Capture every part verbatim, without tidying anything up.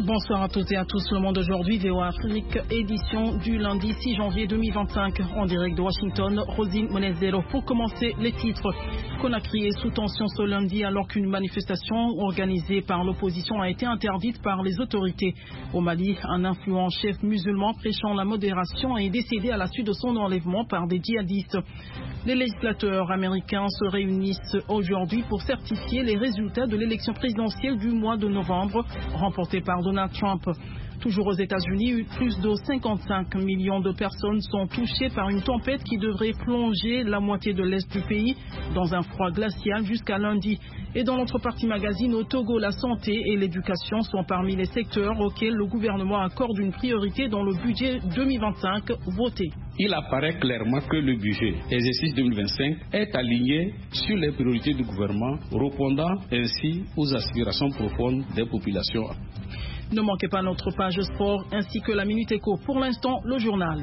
Bonsoir à toutes et à tous. Le Monde aujourd'hui, V O A Afrique, édition du lundi six janvier deux mille vingt-cinq. En direct de Washington, Rosine Monezero. Pour commencer, les titres. Conakry est sous tension ce lundi alors qu'une manifestation organisée par l'opposition a été interdite par les autorités. Au Mali, un influent chef musulman prêchant la modération est décédé à la suite de son enlèvement par des djihadistes. Les législateurs américains se réunissent aujourd'hui pour certifier les résultats de l'élection présidentielle du mois de novembre, remportée par Donald Trump. Toujours aux États-Unis, plus de cinquante-cinq millions de personnes sont touchées par une tempête qui devrait plonger la moitié de l'est du pays dans un froid glacial jusqu'à lundi. Et dans notre partie magazine, au Togo, la santé et l'éducation sont parmi les secteurs auxquels le gouvernement accorde une priorité dans le budget deux mille vingt-cinq voté. Il apparaît clairement que le budget exercice deux mille vingt-cinq est aligné sur les priorités du gouvernement, répondant ainsi aux aspirations profondes des populations. Ne manquez pas notre page sport ainsi que la Minute Éco. Pour l'instant, le journal.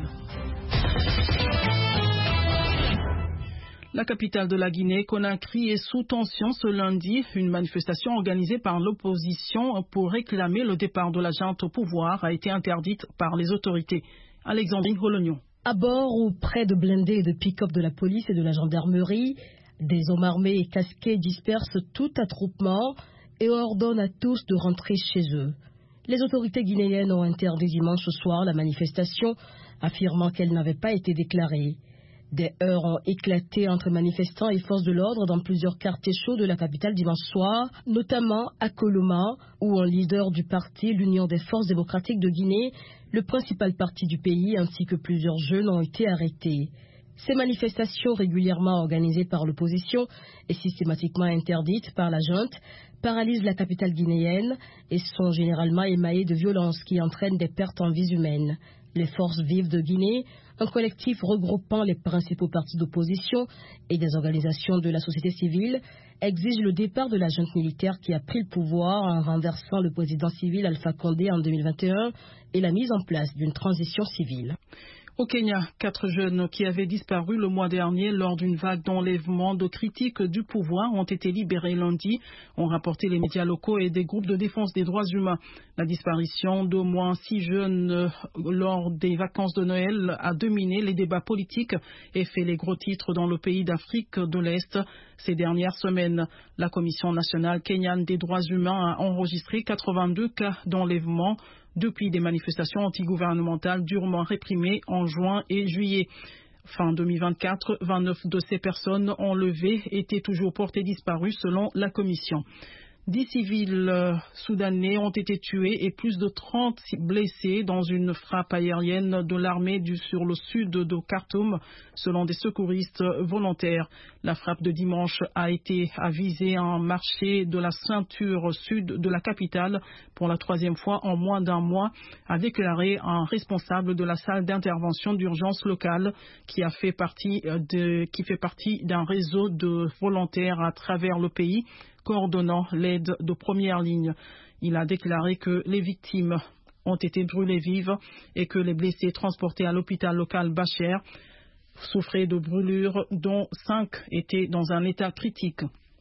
La capitale de la Guinée, Conakry, est sous tension ce lundi. Une manifestation organisée par l'opposition pour réclamer le départ de la junte au pouvoir a été interdite par les autorités. Alexandrine Holognon. À bord ou près de blindés et de pick-up de la police et de la gendarmerie, des hommes armés et casqués dispersent tout attroupement et ordonnent à tous de rentrer chez eux. Les autorités guinéennes ont interdit dimanche soir la manifestation, affirmant qu'elle n'avait pas été déclarée. Des heurts ont éclaté entre manifestants et forces de l'ordre dans plusieurs quartiers chauds de la capitale dimanche soir, notamment à Koloma, où un leader du parti, l'Union des forces démocratiques de Guinée, le principal parti du pays, ainsi que plusieurs jeunes ont été arrêtés. Ces manifestations régulièrement organisées par l'opposition et systématiquement interdites par la junte paralysent la capitale guinéenne et sont généralement émaillées de violences qui entraînent des pertes en vies humaines. Les Forces vives de Guinée, un collectif regroupant les principaux partis d'opposition et des organisations de la société civile, exigent le départ de la junte militaire qui a pris le pouvoir en renversant le président civil Alpha Condé en deux mille vingt et un et la mise en place d'une transition civile. Au Kenya, quatre jeunes qui avaient disparu le mois dernier lors d'une vague d'enlèvement de critiques du pouvoir ont été libérés lundi, ont rapporté les médias locaux et des groupes de défense des droits humains. La disparition d'au moins six jeunes lors des vacances de Noël a dominé les débats politiques et fait les gros titres dans le pays d'Afrique de l'Est ces dernières semaines. La Commission nationale kenyane des droits humains a enregistré quatre-vingt-deux cas d'enlèvement depuis des manifestations antigouvernementales durement réprimées en juin et juillet. Fin deux mille vingt-quatre, vingt-neuf de ces personnes enlevées étaient toujours portées disparues selon la commission. Dix civils euh, soudanais ont été tués et plus de trente blessés dans une frappe aérienne de l'armée du, sur le sud de Khartoum, selon des secouristes volontaires. La frappe de dimanche a été à viser un marché de la ceinture sud de la capitale pour la troisième fois en moins d'un mois, a déclaré un responsable de la salle d'intervention d'urgence locale qui a fait partie de, qui fait partie d'un réseau de volontaires à travers le pays, coordonnant l'aide de première ligne. Il a déclaré que les victimes ont été brûlées vives et que les blessés transportés à l'hôpital local Bacher souffraient de brûlures dont cinq étaient dans un état critique.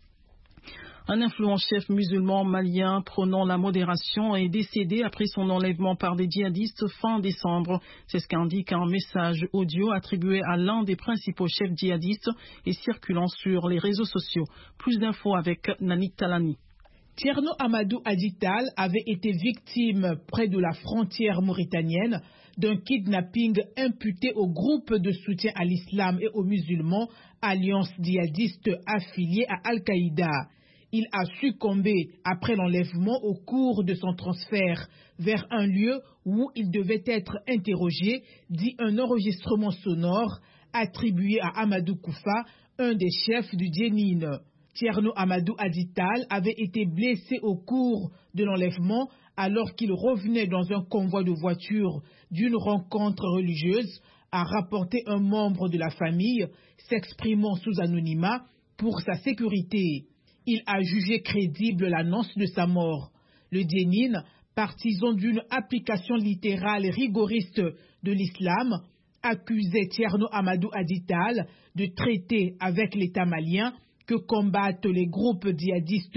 Un influent chef musulman malien prônant la modération est décédé après son enlèvement par des djihadistes fin décembre. C'est ce qu'indique un message audio attribué à l'un des principaux chefs djihadistes et circulant sur les réseaux sociaux. Plus d'infos avec Nani Talani. Tierno Amadou Adital avait été victime près de la frontière mauritanienne d'un kidnapping imputé au groupe de soutien à l'islam et aux musulmans, alliance djihadiste affiliée à Al-Qaïda. Il a succombé après l'enlèvement au cours de son transfert vers un lieu où il devait être interrogé, dit un enregistrement sonore attribué à Amadou Koufa, un des chefs du Djenin. Tierno Amadou Adital avait été blessé au cours de l'enlèvement alors qu'il revenait dans un convoi de voitures d'une rencontre religieuse, a rapporté un membre de la famille s'exprimant sous anonymat pour sa sécurité. Il a jugé crédible l'annonce de sa mort. Le Djenin, partisan d'une application littérale rigoriste de l'islam, accusait Tierno Amadou Adital de traiter avec l'État malien que combattent les groupes djihadistes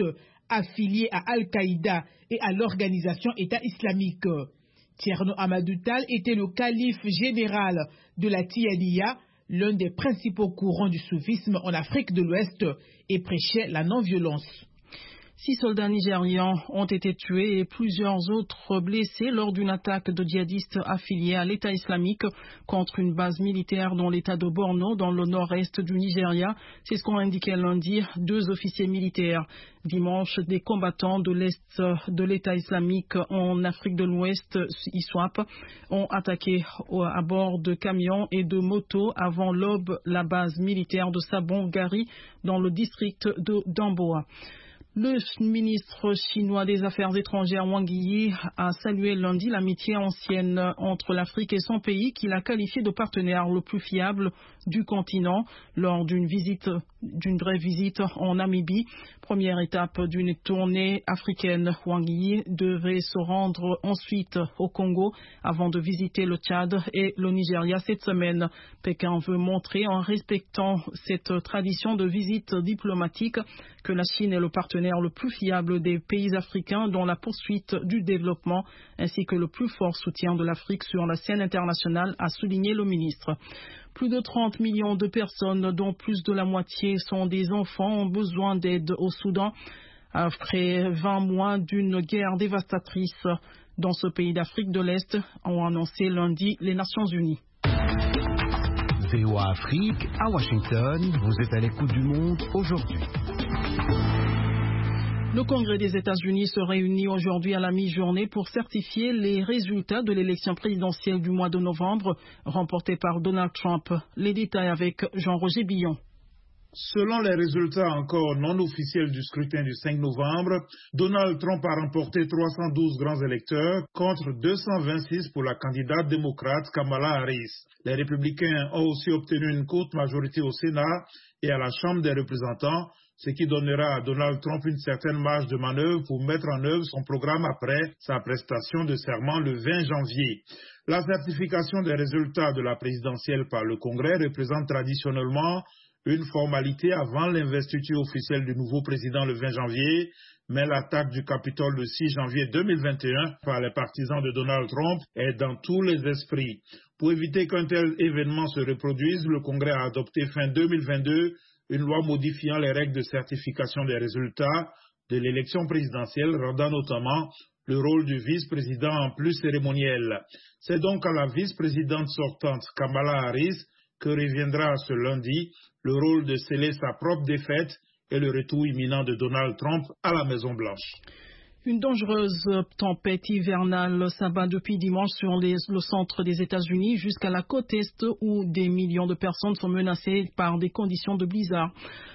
affiliés à Al-Qaïda et à l'organisation État islamique. Thierno Amadou Tall était le calife général de la Tijaniya, l'un des principaux courants du soufisme en Afrique de l'Ouest, et prêchait la non-violence. Six soldats nigérians ont été tués et plusieurs autres blessés lors d'une attaque de djihadistes affiliés à l'État islamique contre une base militaire dans l'État de Borno, dans le nord-est du Nigeria. C'est ce qu'ont indiqué lundi deux officiers militaires. Dimanche, des combattants de l'Est de l'État islamique en Afrique de l'Ouest, I S W A P, ont attaqué à bord de camions et de motos avant l'aube la base militaire de Sabon-Gari dans le district de Damboa. Le ministre chinois des Affaires étrangères Wang Yi a salué lundi l'amitié ancienne entre l'Afrique et son pays, qu'il a qualifié de partenaire le plus fiable du continent lors d'une visite, d'une brève visite en Namibie. Première étape d'une tournée africaine, Wang Yi devait se rendre ensuite au Congo avant de visiter le Tchad et le Nigeria cette semaine. Pékin veut montrer, en respectant cette tradition de visite diplomatique, que la Chine est le partenaire le plus fiable des pays africains dans la poursuite du développement, ainsi que le plus fort soutien de l'Afrique sur la scène internationale, a souligné le ministre. Plus de trente millions de personnes, dont plus de la moitié sont des enfants, ont besoin d'aide au Soudan après vingt mois d'une guerre dévastatrice dans ce pays d'Afrique de l'Est, ont annoncé lundi les Nations Unies. V O A Afrique, à Washington, vous êtes à l'écoute du monde aujourd'hui. Le Congrès des États-Unis se réunit aujourd'hui à la mi-journée pour certifier les résultats de l'élection présidentielle du mois de novembre remportée par Donald Trump. Les détails avec Jean-Roger Billon. Selon les résultats encore non officiels du scrutin du cinq novembre, Donald Trump a remporté trois cent douze grands électeurs contre deux cent vingt-six pour la candidate démocrate Kamala Harris. Les républicains ont aussi obtenu une courte majorité au Sénat et à la Chambre des représentants, ce qui donnera à Donald Trump une certaine marge de manœuvre pour mettre en œuvre son programme après sa prestation de serment le vingt janvier. La certification des résultats de la présidentielle par le Congrès représente traditionnellement une formalité avant l'investiture officielle du nouveau président le vingt janvier, mais l'attaque du Capitole le six janvier deux mille vingt et un par les partisans de Donald Trump est dans tous les esprits. Pour éviter qu'un tel événement se reproduise, le Congrès a adopté fin deux mille vingt-deux une loi modifiant les règles de certification des résultats de l'élection présidentielle, rendant notamment le rôle du vice-président en plus cérémoniel. C'est donc à la vice-présidente sortante Kamala Harris que reviendra ce lundi le rôle de sceller sa propre défaite et le retour imminent de Donald Trump à la Maison-Blanche. Une dangereuse tempête hivernale s'abat depuis dimanche sur les, le centre des États-Unis jusqu'à la côte est où des millions de personnes sont menacées par des conditions de blizzard.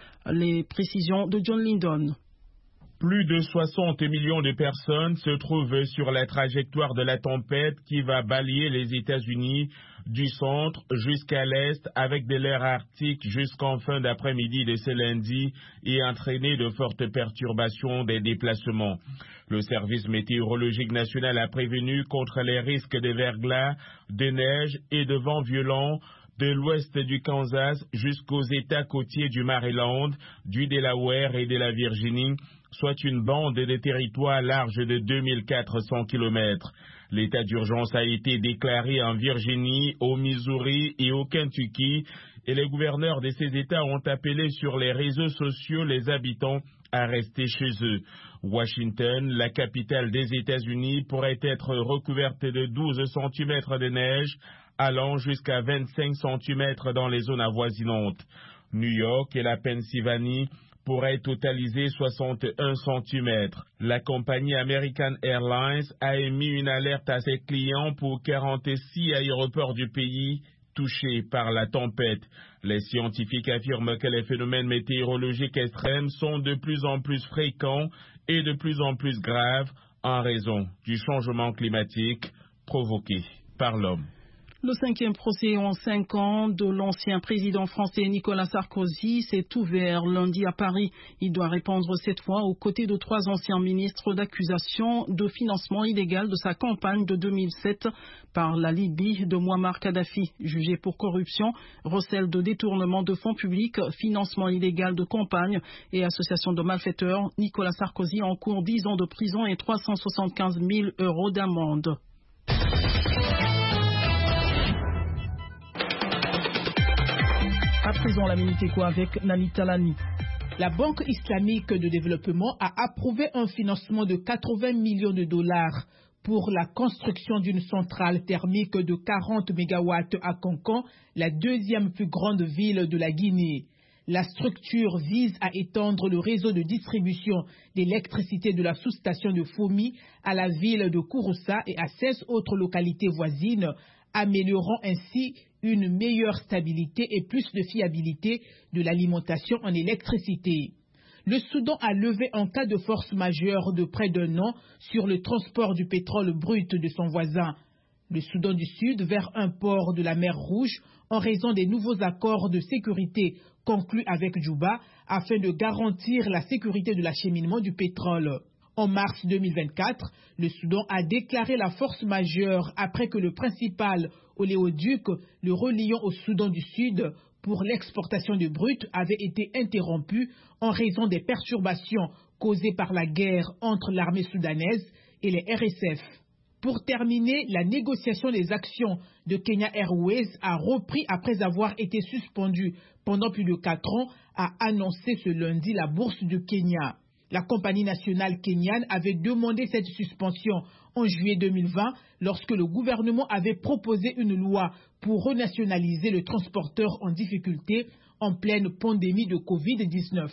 Les précisions de John Lindon. Plus de soixante millions de personnes se trouvent sur la trajectoire de la tempête qui va balayer les États-Unis du centre jusqu'à l'est avec de l'air arctique jusqu'en fin d'après-midi de ce lundi et entraîner de fortes perturbations des déplacements. Le service météorologique national a prévenu contre les risques de verglas, de neige et de vents violents de l'ouest du Kansas jusqu'aux États côtiers du Maryland, du Delaware et de la Virginie, soit une bande de territoire large de deux mille quatre cents kilomètres. L'état d'urgence a été déclaré en Virginie, au Missouri et au Kentucky, et les gouverneurs de ces États ont appelé sur les réseaux sociaux les habitants à rester chez eux. Washington, la capitale des États-Unis, pourrait être recouverte de douze centimètres de neige, allant jusqu'à vingt-cinq centimètres dans les zones avoisinantes. New York et la Pennsylvanie pourrait totaliser soixante et un centimètres. La compagnie American Airlines a émis une alerte à ses clients pour quarante-six aéroports du pays touchés par la tempête. Les scientifiques affirment que les phénomènes météorologiques extrêmes sont de plus en plus fréquents et de plus en plus graves en raison du changement climatique provoqué par l'homme. Le cinquième procès en cinq ans de l'ancien président français Nicolas Sarkozy s'est ouvert lundi à Paris. Il doit répondre cette fois aux côtés de trois anciens ministres d'accusations de financement illégal de sa campagne de deux mille sept par la Libye de Mouammar Kadhafi, jugé pour corruption, recel de détournement de fonds publics, financement illégal de campagne et association de malfaiteurs. Nicolas Sarkozy encourt dix ans de prison et trois cent soixante-quinze mille euros d'amende. À présent, la Minute Éco avec Nani Talani. La Banque islamique de développement a approuvé un financement de quatre-vingts millions de dollars pour la construction d'une centrale thermique de quarante mégawatts à Kankan, la deuxième plus grande ville de la Guinée. La structure vise à étendre le réseau de distribution d'électricité de la sous-station de Fomi à la ville de Kouroussa et à seize autres localités voisines, améliorant ainsi une meilleure stabilité et plus de fiabilité de l'alimentation en électricité. Le Soudan a levé un cas de force majeure de près d'un an sur le transport du pétrole brut de son voisin, le Soudan du Sud, vers un port de la mer Rouge en raison des nouveaux accords de sécurité conclus avec Djouba afin de garantir la sécurité de l'acheminement du pétrole. En mars deux mille vingt-quatre, le Soudan a déclaré la force majeure après que le principal oléoduc, le reliant au Soudan du Sud pour l'exportation de brut, avait été interrompu en raison des perturbations causées par la guerre entre l'armée soudanaise et les R S F. Pour terminer, la négociation des actions de Kenya Airways a repris après avoir été suspendue pendant plus de quatre ans, a annoncé ce lundi la bourse du Kenya. La compagnie nationale kenyane avait demandé cette suspension en juillet deux mille vingt lorsque le gouvernement avait proposé une loi pour renationaliser le transporteur en difficulté en pleine pandémie de covid dix-neuf.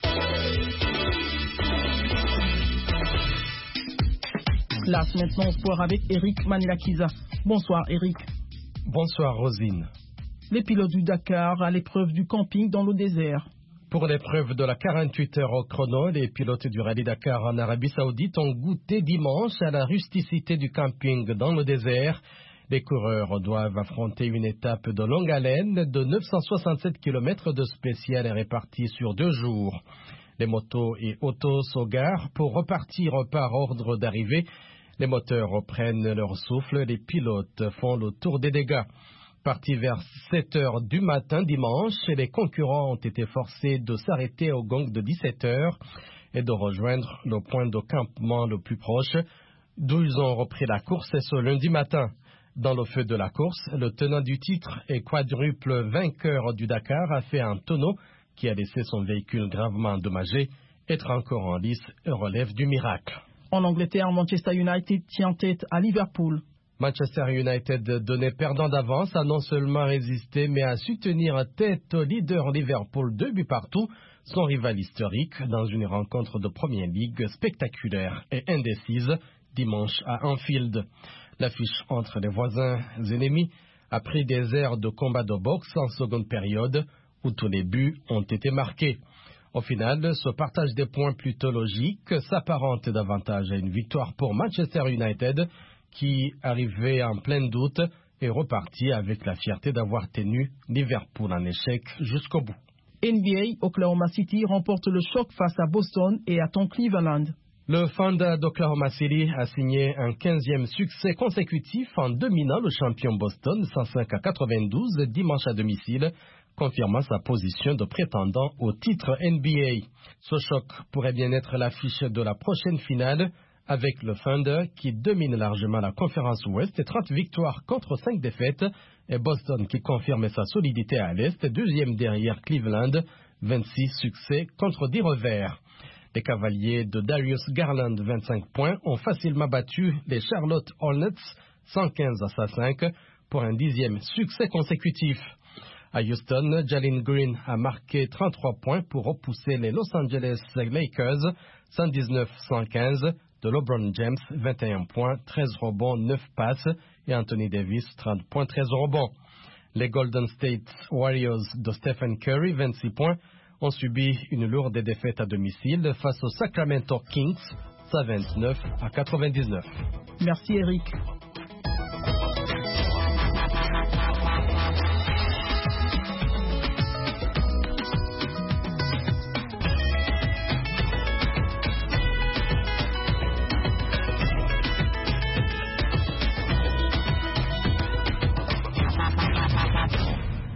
Place maintenant au sport avec Eric Manilakiza. Bonsoir Eric. Bonsoir Rosine. Les pilotes du Dakar à l'épreuve du camping dans le désert. Pour l'épreuve de la quarante-huit heures au chrono, les pilotes du Rallye Dakar en Arabie Saoudite ont goûté dimanche à la rusticité du camping dans le désert. Les coureurs doivent affronter une étape de longue haleine de neuf cent soixante-sept kilomètres de spécial répartis sur deux jours. Les motos et autos s'augarent pour repartir par ordre d'arrivée. Les moteurs reprennent leur souffle, les pilotes font le tour des dégâts. Partis vers sept heures du matin dimanche, les concurrents ont été forcés de s'arrêter au gong de dix-sept heures et de rejoindre le point de campement le plus proche, d'où ils ont repris la course ce lundi matin. Dans le feu de la course, le tenant du titre et quadruple vainqueur du Dakar a fait un tonneau qui a laissé son véhicule gravement endommagé. Être encore en lice relève du miracle. En Angleterre, Manchester United tient tête à Liverpool. Manchester United, donné perdant d'avance, a non seulement résisté, mais a su tenir tête au leader Liverpool deux buts partout, son rival historique, dans une rencontre de Premier League spectaculaire et indécise, dimanche à Anfield. L'affiche entre les voisins ennemis a pris des airs de combat de boxe en seconde période, où tous les buts ont été marqués. Au final, ce partage des points plutôt logique s'apparente davantage à une victoire pour Manchester United, qui, arrivé en plein doute, est reparti avec la fierté d'avoir tenu Liverpool en échec jusqu'au bout. N B A, Oklahoma City remporte le choc face à Boston et attend Cleveland. Le Thunder d'Oklahoma City a signé un quinzième succès consécutif en dominant le champion Boston cent cinq à quatre-vingt-douze dimanche à domicile, confirmant sa position de prétendant au titre N B A. Ce choc pourrait bien être l'affiche de la prochaine finale, avec le Thunder qui domine largement la conférence Ouest et trente victoires contre cinq défaites, et Boston qui confirme sa solidité à l'Est, deuxième derrière Cleveland, vingt-six succès contre dix revers. Les Cavaliers de Darius Garland, vingt-cinq points, ont facilement battu les Charlotte Hornets, cent quinze à cinq, pour un dixième succès consécutif. À Houston, Jalen Green a marqué trente-trois points pour repousser les Los Angeles Lakers, cent dix-neuf à cent quinze, de LeBron James, vingt et un points, treize rebonds, neuf passes, et Anthony Davis, trente points, treize rebonds. Les Golden State Warriors de Stephen Curry, vingt-six points, ont subi une lourde défaite à domicile face aux Sacramento Kings, cent vingt-neuf à quatre-vingt-dix-neuf. Merci Eric.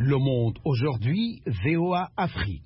Le Monde aujourd'hui, V O A Afrique.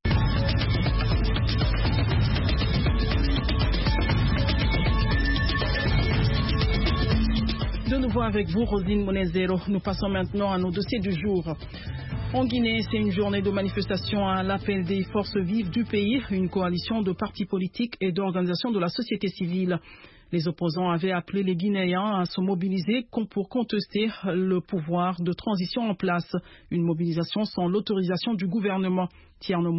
De nouveau avec vous, Roselyne Monezero. Nous passons maintenant à nos dossiers du jour. En Guinée, c'est une journée de manifestation à l'appel des forces vives du pays, une coalition de partis politiques et d'organisations de la société civile. Les opposants avaient appelé les Guinéens à se mobiliser pour contester le pouvoir de transition en place. Une mobilisation sans l'autorisation du gouvernement. Tierno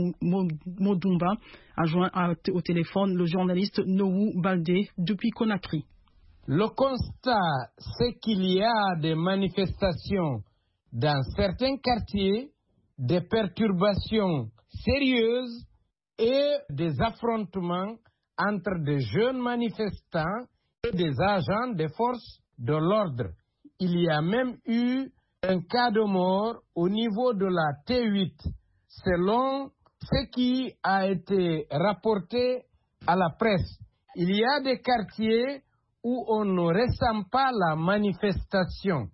Modumba a joint au téléphone le journaliste Nohou Baldé depuis Conakry. Le constat, c'est qu'il y a des manifestations dans certains quartiers, des perturbations sérieuses et des affrontements entre des jeunes manifestants et des agents des forces de l'ordre. Il y a même eu un cas de mort au niveau de la T huit, selon ce qui a été rapporté à la presse. Il y a des quartiers où on ne ressent pas la manifestation,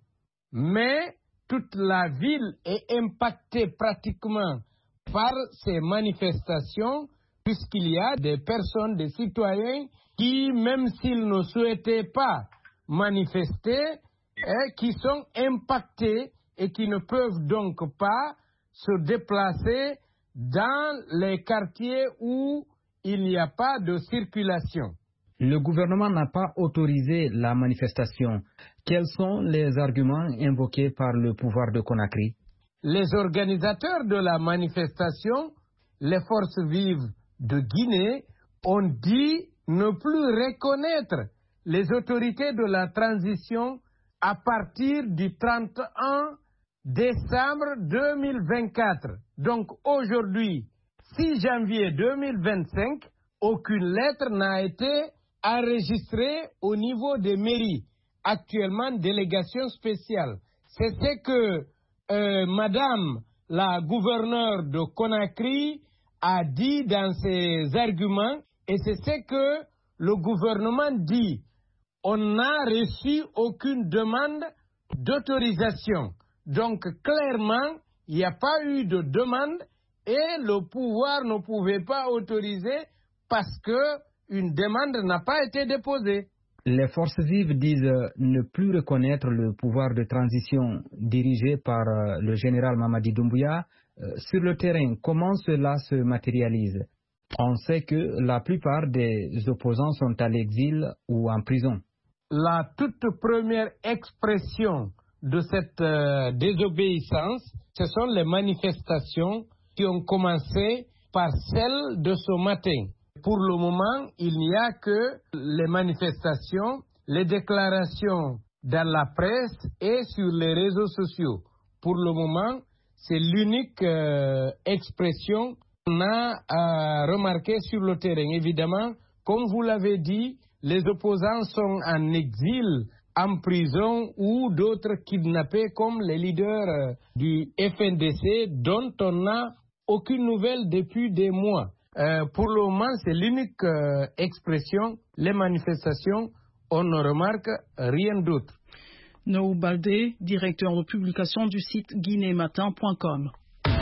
mais toute la ville est impactée pratiquement par ces manifestations, puisqu'il y a des personnes, des citoyens qui, même s'ils ne souhaitaient pas manifester, eh, qui sont impactés et qui ne peuvent donc pas se déplacer dans les quartiers où il n'y a pas de circulation. Le gouvernement n'a pas autorisé la manifestation. Quels sont les arguments invoqués par le pouvoir de Conakry? Les organisateurs de la manifestation, les forces vives de Guinée, ont dit ne plus reconnaître les autorités de la transition à partir du trente et un décembre deux mille vingt-quatre. Donc aujourd'hui, six janvier deux mille vingt-cinq, aucune lettre n'a été enregistrée au niveau des mairies. Actuellement, délégation spéciale. C'est ce que euh, Madame la gouverneure de Conakry a dit dans ses arguments, et c'est ce que le gouvernement dit. On n'a reçu aucune demande d'autorisation. Donc, clairement, il n'y a pas eu de demande et le pouvoir ne pouvait pas autoriser parce qu'une demande n'a pas été déposée. Les forces vives disent ne plus reconnaître le pouvoir de transition dirigé par le général Mamadi Doumbouya. Sur le terrain, comment cela se matérialise? On sait que la plupart des opposants sont à l'exil ou en prison. La toute première expression de cette euh, désobéissance, ce sont les manifestations qui ont commencé par celle de ce matin. Pour le moment, il n'y a que les manifestations, les déclarations dans la presse et sur les réseaux sociaux. Pour le moment, c'est l'unique euh, expression qu'on a euh, remarquée sur le terrain. Évidemment, comme vous l'avez dit, les opposants sont en exil, en prison ou d'autres kidnappés comme les leaders euh, du F N D C dont on n'a aucune nouvelle depuis des mois. Euh, pour le moment, c'est l'unique euh, expression, les manifestations, on ne remarque rien d'autre. Nohou Baldé, directeur de publication du site guinée matin point com.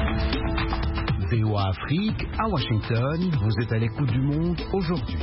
V O A Afrique, à Washington, vous êtes à l'écoute du monde aujourd'hui.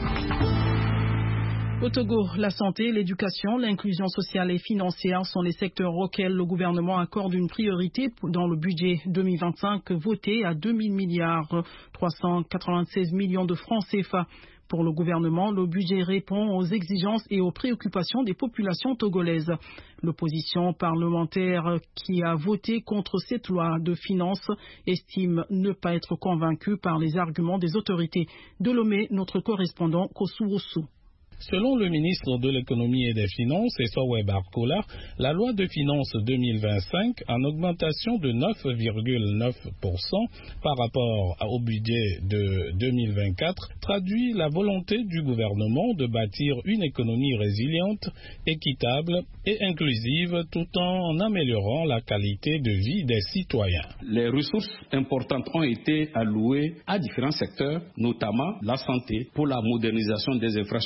Au Togo, la santé, l'éducation, l'inclusion sociale et financière sont les secteurs auxquels le gouvernement accorde une priorité dans le budget deux mille vingt-cinq voté à deux mille milliards trois cent quatre-vingt-seize millions de francs C F A. Pour le gouvernement, le budget répond aux exigences et aux préoccupations des populations togolaises. L'opposition parlementaire qui a voté contre cette loi de finances estime ne pas être convaincue par les arguments des autorités. De Lomé, notre correspondant Kosououssou. Selon le ministre de l'économie et des finances, Essowe Barkola, la loi de finances deux mille vingt-cinq, en augmentation de neuf virgule neuf pour cent par rapport au budget de deux mille vingt-quatre, traduit la volonté du gouvernement de bâtir une économie résiliente, équitable et inclusive tout en améliorant la qualité de vie des citoyens. Les ressources importantes ont été allouées à différents secteurs, notamment la santé, pour la modernisation des infrastructures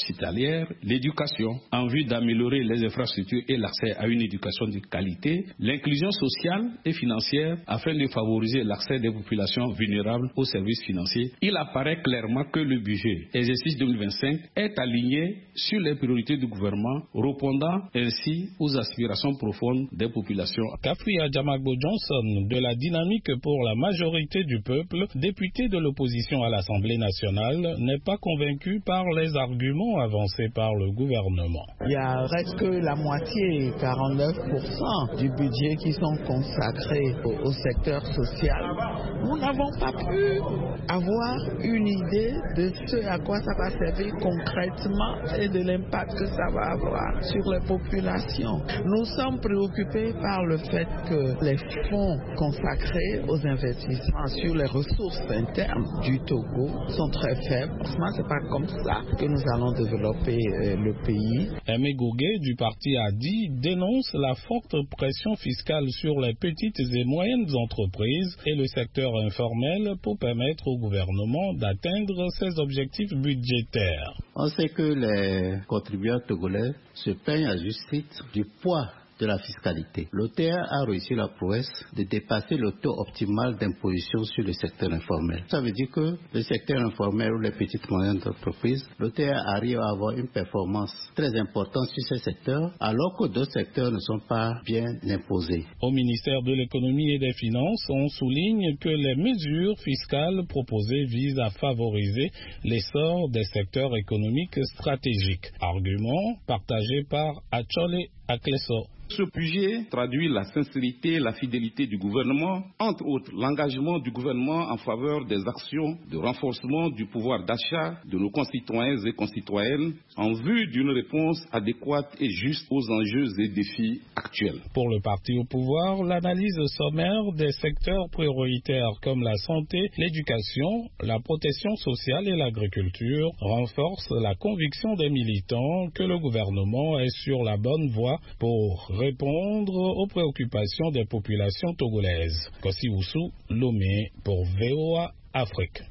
hospitalière, l'éducation, en vue d'améliorer les infrastructures et l'accès à une éducation de qualité, l'inclusion sociale et financière afin de favoriser l'accès des populations vulnérables aux services financiers. Il apparaît clairement que le budget exercice deux mille vingt-cinq est aligné sur les priorités du gouvernement, répondant ainsi aux aspirations profondes des populations. Kafria Jamagbo Johnson, de la Dynamique pour la majorité du peuple, député de l'opposition à l'Assemblée nationale, n'est pas convaincu par les arguments avancés par le gouvernement. Il y a reste que la moitié, quarante-neuf pour cent du budget qui sont consacrés au, au secteur social. Nous n'avons pas pu avoir une idée de ce à quoi ça va servir concrètement et de l'impact que ça va avoir sur les populations. Nous sommes préoccupés par le fait que les fonds consacrés aux investissements sur les ressources internes du Togo sont très faibles. C'est pas comme ça que nous allons développer euh, le pays. Aimé Gougué du parti A D I dénonce la forte pression fiscale sur les petites et moyennes entreprises et le secteur informel pour permettre au gouvernement d'atteindre ses objectifs budgétaires. On sait que les contribuables togolais se plaignent à juste titre du poids de la fiscalité. L'O T A a réussi la prouesse de dépasser le taux optimal d'imposition sur le secteur informel. Ça veut dire que le secteur informel ou les petites et moyennes entreprises, l'O T A arrive à avoir une performance très importante sur ces secteurs, alors que d'autres secteurs ne sont pas bien imposés. Au ministère de l'Économie et des Finances, on souligne que les mesures fiscales proposées visent à favoriser l'essor des secteurs économiques stratégiques. Argument partagé par Achole Akleso. Ce budget traduit la sincérité et la fidélité du gouvernement, entre autres l'engagement du gouvernement en faveur des actions de renforcement du pouvoir d'achat de nos concitoyens et concitoyennes en vue d'une réponse adéquate et juste aux enjeux et défis actuels. Pour le parti au pouvoir, l'analyse sommaire des secteurs prioritaires comme la santé, l'éducation, la protection sociale et l'agriculture renforce la conviction des militants que le gouvernement est sur la bonne voie pour répondre aux préoccupations des populations togolaises. Kossi Oussou, Lomé pour V O A Afrique.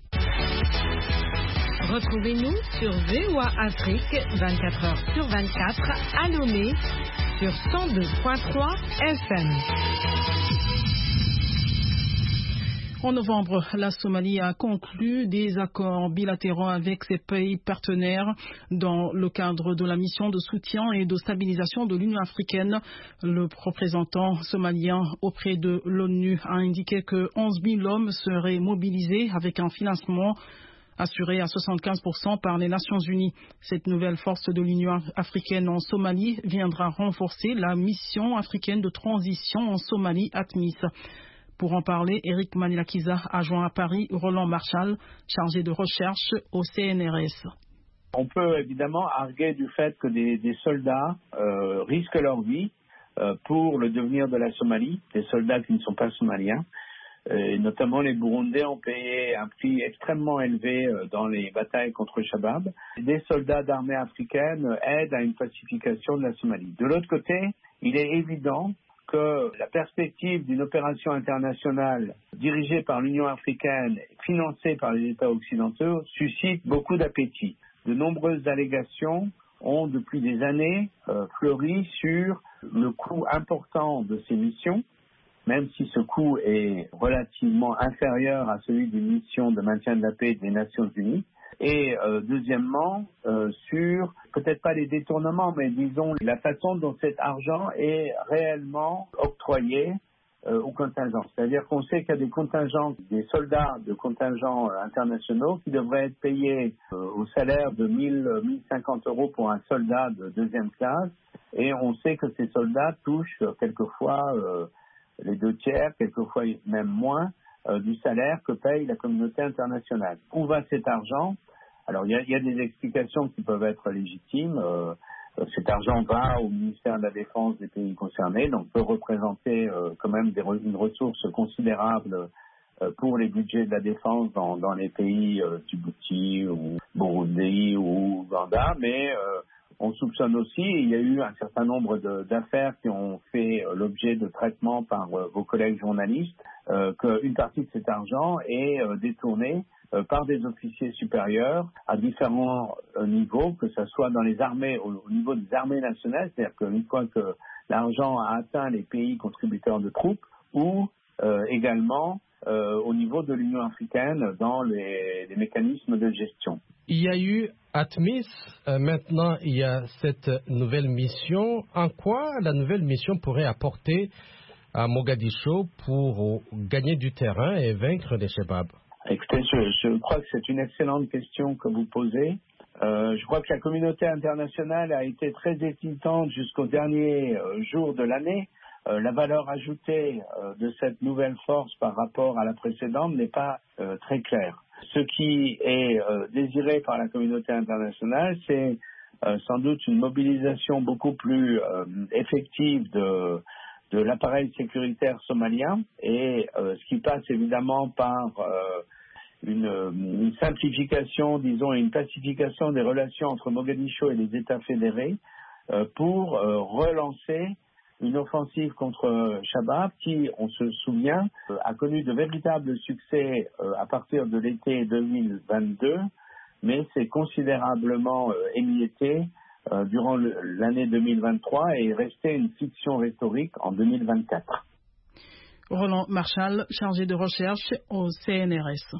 Retrouvez-nous sur V O A Afrique vingt-quatre heures sur vingt-quatre à Lomé sur cent deux virgule trois F M. En novembre, la Somalie a conclu des accords bilatéraux avec ses pays partenaires dans le cadre de la mission de soutien et de stabilisation de l'Union africaine. Le représentant somalien auprès de l'ONU a indiqué que onze mille hommes seraient mobilisés avec un financement assuré à soixante-quinze pour cent par les Nations Unies. Cette nouvelle force de l'Union africaine en Somalie viendra renforcer la mission africaine de transition en Somalie, ATMIS. Pour en parler, Eric Manilakiza a joint à Paris Roland Marshall, chargé de recherche au C N R S. On peut évidemment arguer du fait que des, des soldats euh, risquent leur vie euh, pour le devenir de la Somalie, des soldats qui ne sont pas somaliens. Euh, notamment les Burundais ont payé un prix extrêmement élevé euh, dans les batailles contre Shabab. Des soldats d'armée africaine aident à une pacification de la Somalie. De l'autre côté, il est évident que la perspective d'une opération internationale dirigée par l'Union africaine, financée par les États occidentaux, suscite beaucoup d'appétit. De nombreuses allégations ont depuis des années euh, fleuri sur le coût important de ces missions, même si ce coût est relativement inférieur à celui d'une mission de maintien de la paix des Nations Unies. Et euh, deuxièmement, euh, sur peut-être pas les détournements, mais disons la façon dont cet argent est réellement octroyé euh, aux contingents. C'est-à-dire qu'on sait qu'il y a des contingents, des soldats de contingents euh, internationaux qui devraient être payés euh, au salaire de mille, mille cinquante euros pour un soldat de deuxième classe. Et on sait que ces soldats touchent euh, quelquefois euh, les deux tiers, quelquefois même moins, euh, du salaire que paye la communauté internationale. Où va cet argent ? Alors, il y, y a des explications qui peuvent être légitimes. Euh, cet argent va au ministère de la Défense des pays concernés, donc peut représenter euh, quand même des, une ressource considérable euh, pour les budgets de la défense dans, dans les pays euh, Djibouti ou Burundi ou Ouganda, mais euh, on soupçonne aussi, et il y a eu un certain nombre de, d'affaires qui ont fait euh, l'objet de traitement par euh, vos collègues journalistes, euh, qu'une partie de cet argent est euh, détournée euh, par des officiers supérieurs à différents euh, niveaux, que ce soit dans les armées, au, au niveau des armées nationales, c'est-à-dire qu'une fois que l'argent a atteint les pays contributeurs de troupes, ou euh, également euh, au niveau de l'Union africaine dans les, les mécanismes de gestion. Il y a eu ATMIS, euh, maintenant il y a cette nouvelle mission. En quoi la nouvelle mission pourrait apporter à Mogadiscio pour gagner du terrain et vaincre les Chebab? Écoutez, je, je crois que c'est une excellente question que vous posez. Euh, je crois que la communauté internationale a été très hésitante jusqu'au dernier euh, jour de l'année. Euh, la valeur ajoutée euh, de cette nouvelle force par rapport à la précédente n'est pas euh, très claire. Ce qui est euh, désiré par la communauté internationale, c'est euh, sans doute une mobilisation beaucoup plus euh, effective de, de l'appareil sécuritaire somalien, et euh, ce qui passe évidemment par euh, une, une simplification, disons, et une pacification des relations entre Mogadiscio et les États fédérés euh, pour euh, relancer une offensive contre Shabab qui, on se souvient, euh, a connu de véritables succès euh, à partir de l'été deux mille vingt-deux, mais s'est considérablement euh, émietté euh, durant le, l'année deux mille vingt-trois et est resté une fiction rhétorique en deux mille vingt-quatre. Roland Marchal, chargé de recherche au C N R S.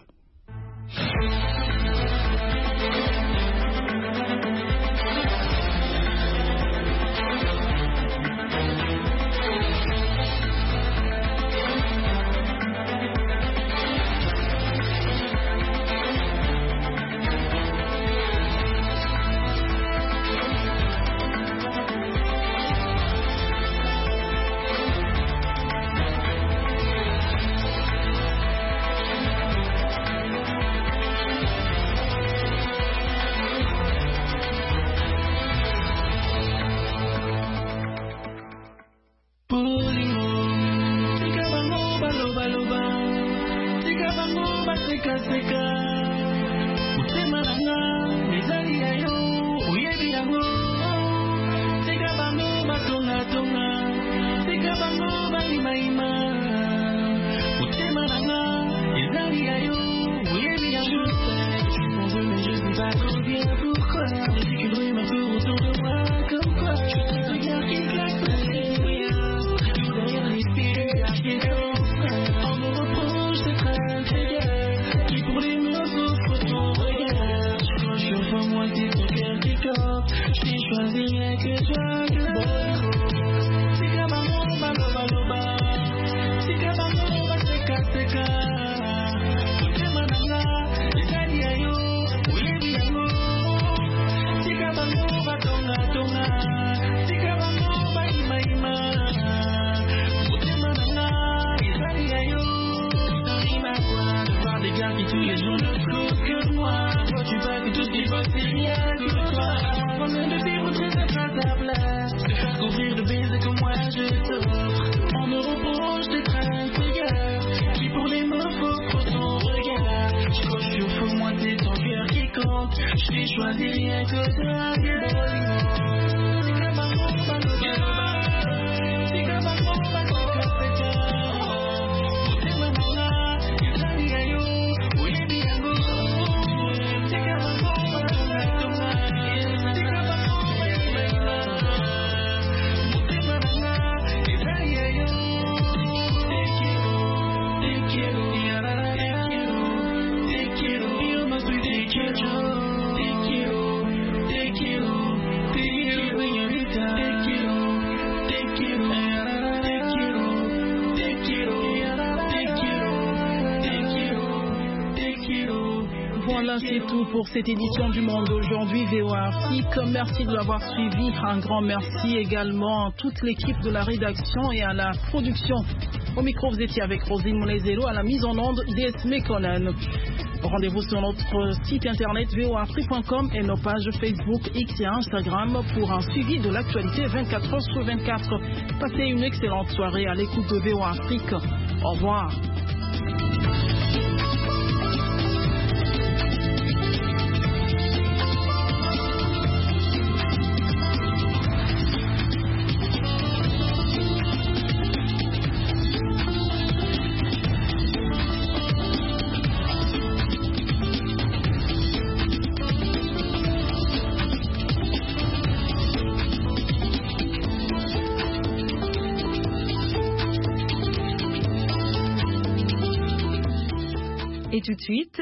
C'est tout pour cette édition du Monde aujourd'hui V O A Afrique. Merci de l'avoir suivi. Un grand merci également à toute l'équipe de la rédaction et à la production. Au micro, vous étiez avec Rosine Monezelo, à la mise en onde D S Mekonnen. Rendez-vous sur notre site internet v o a afrique point com et nos pages Facebook, X et Instagram pour un suivi de l'actualité vingt-quatre heures sur vingt-quatre. Passez une excellente soirée à l'écoute de V O A Afrique. Au revoir. tout de suite